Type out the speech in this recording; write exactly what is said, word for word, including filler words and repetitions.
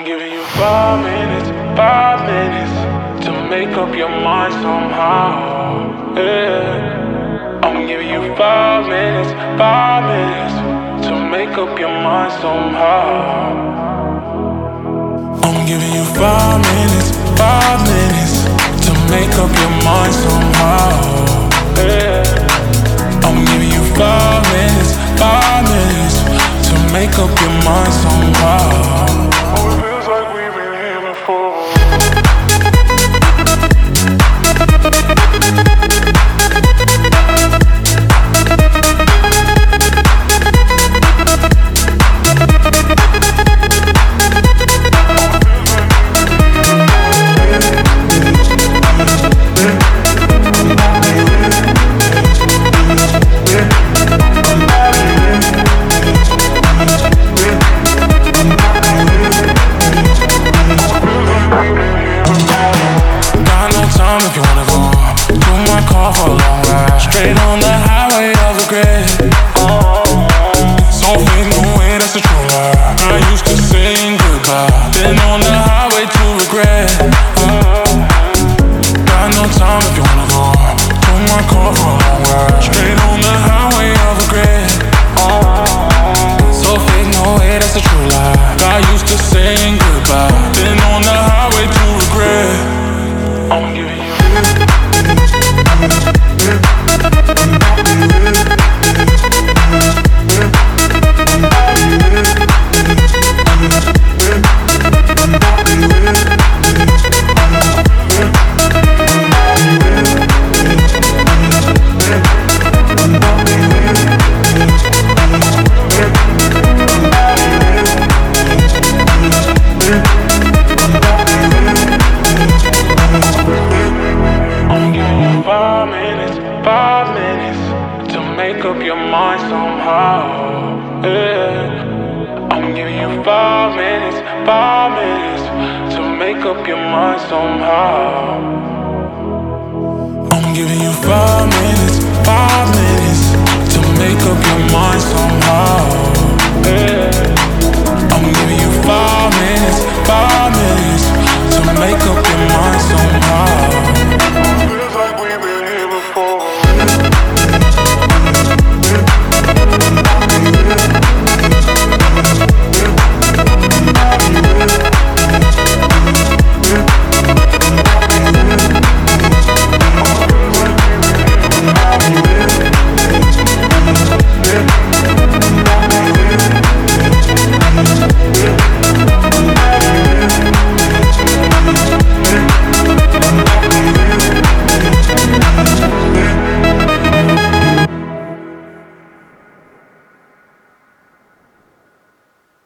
I'm giving you five minutes, five minutes to make up your mind somehow. Yeah. I'm giving you five minutes, five minutes to make up your mind somehow. I'm giving you five minutes, five minutes to make up your mind somehow. Yeah. I'm giving you five minutes, five minutes to make up your mind somehow. Oh, it feels like we've been here before. Straight on the highway of regret. So fake, no way, that's the true lie. I used to saying goodbye, been on the highway to regret. Got no time if you wanna go. Took my car for a long ride. Straight on the highway of regret. So fake, no way, that's the true lie. Got used to saying goodbye, been on the highway to regret. I'm giving you five minutes, five minutes to make up your mind somehow. Yeah. I'm giving you five minutes, five minutes to make up your mind somehow. I'm giving you five minutes, five minutes to make up your mind somehow. Yeah.